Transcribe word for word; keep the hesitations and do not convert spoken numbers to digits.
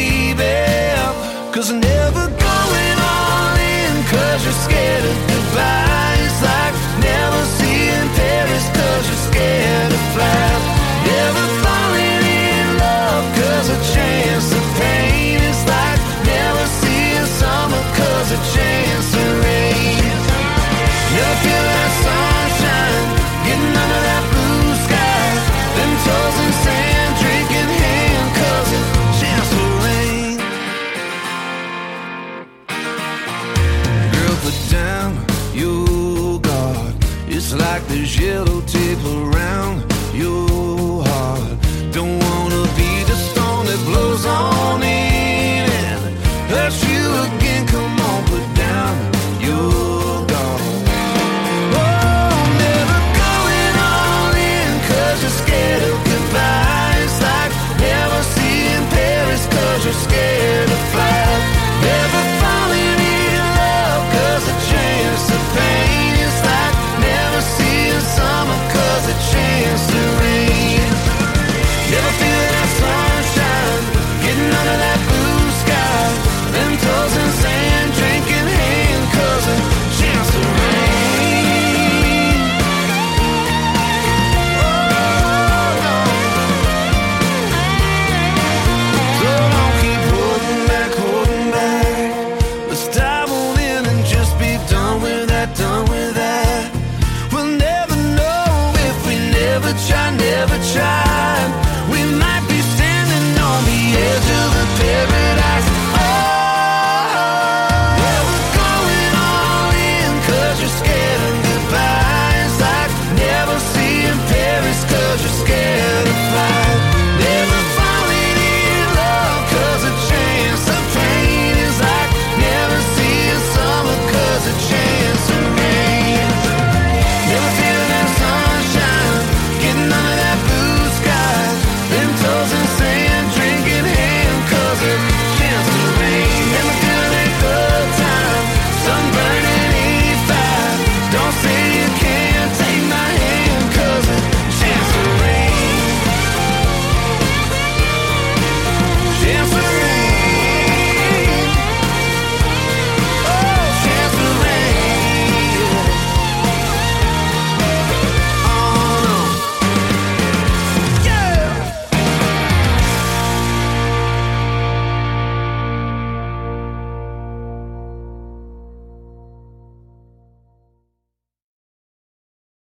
baby. Cause I'm never going all in, cause you're scared of goodbye. It's like never seeing Paris, cause you're scared to fly. Never falling in love, cause a chance of pain. It's like never seeing summer, cause a chance of rain. Never feel that sunshine, getting under that blue sky. Them toes in sand, drinking hand, cause a chance of rain. Girl, put down your guard. It's like there's yellow tape around your heart.